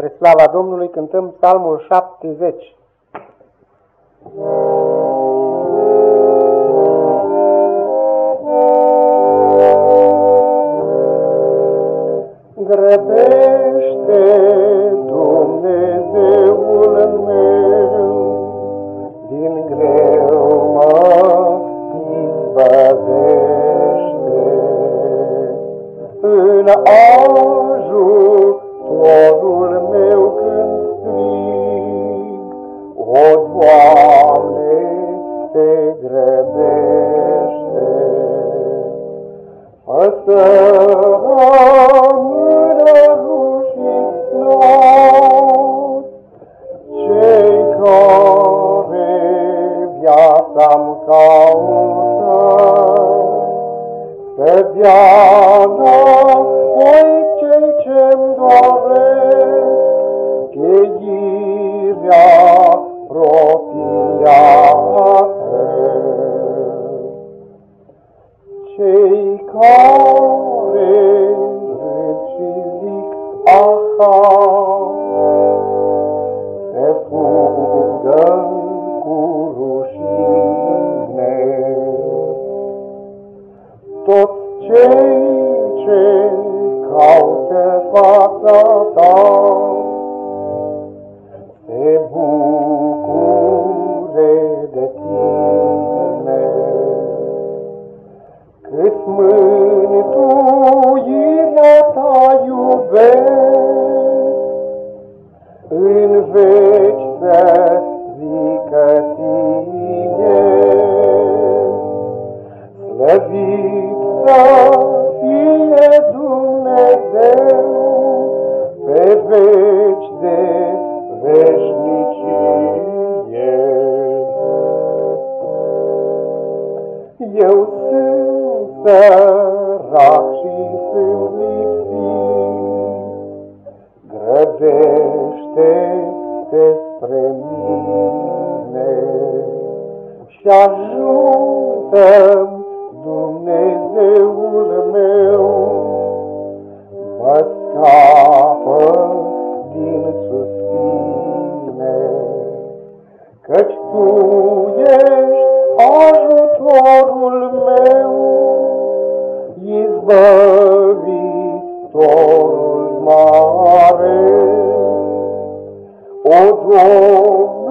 Spre slava Domnului cântăm psalmul 70. Grăbește, Dumnezeul meu, din greu mă izbăvește, în ajutorul meu când strig. O, Doamne, te grăbește, fă să rămână rușinos cei care viața-mi caută, să dea înapoi cei ce-mi doresc cheirea apropiată. Cei care râd și zic aha, se fugă cu rușine. Toți cei ce caută fața ta se bucure de tine. Cât mântuirea ta iubesc, în veci să zică ție. Slăvit să fie Dumnezeu pe veci de veșnicie. Eu sunt sărac și sunt lipsit, grăbește-te spre mine și ajută-mi, Dumnezeul meu, mă scapă din suspine, căci Tu ești ajutorul meu, izbăvitorul mare. O, Doamne,